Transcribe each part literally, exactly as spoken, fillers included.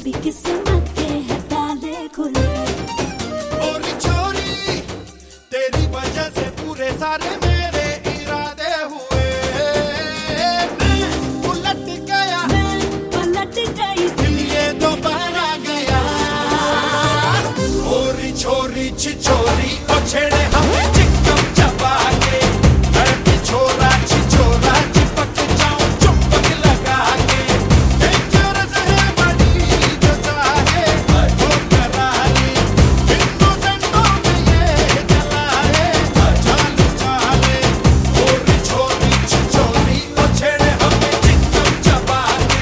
मेरी किस्मत के है ताले खुले। और छोरी तेरी वजह से पूरे सारे मेरे इरादे हुए। मैं उलट गया, मैं पलट गई, दिल ये दोबारा गया। और छोरी छिछोरी और छेड़े हमें चिकम चबा के। मैं पिछोरा छिछोरा चिपक जाऊं चुंबक लगा के। डेंजरस है बड़ी जो चाहे वो करा ले। बिंदु संडों में ये जलाए चालू चाले। और छोरी छिछोरी और छेड़े हमें चिकम चबा के।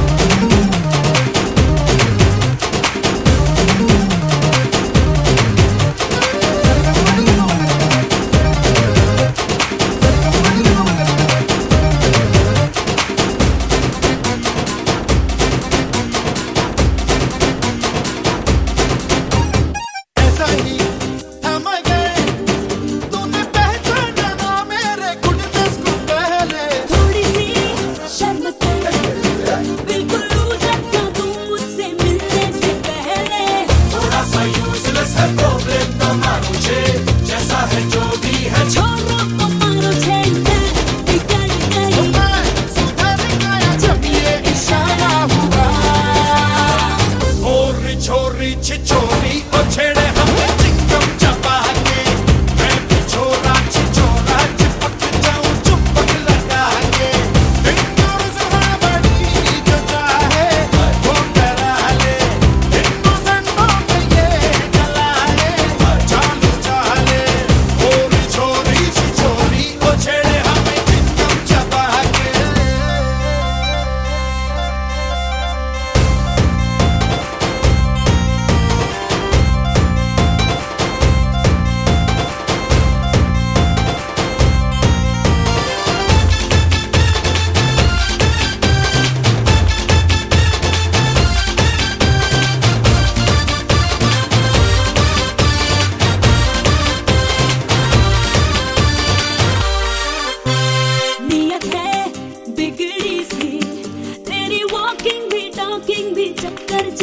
ऐसा ही थम गए तूने पहचाना ना मेरे गुडनेस को पहले। थोड़ी सी शर्म कर, बिल्कुल लूज रखा तू मुझसे मिलने से पहले। थोड़ा सा यूजलेस है प्रॉब्लम तो मुझे जैसा है जो भी है। छोड़ो तो मारो झेलना, बिगड़ गई, मैं सुधर गया जब ये इशारा हुआ। और छोरी छिछोरी और छेड़े हमें चिकम चबा के। मैं पिछोरा छिछोरा चिपक जाऊं चुंबक लगा के। डेंजरस है बड़ी जो चाहे वो करा ले। बिंदु संडों में ये जलाए चालू चाले। और छोरी छिछोरी और छेड़े हमें चिकम चबा के। नियत है बिगड़ी सी, तेरी वॉकिंग भी टॉकिंग भी चक्कर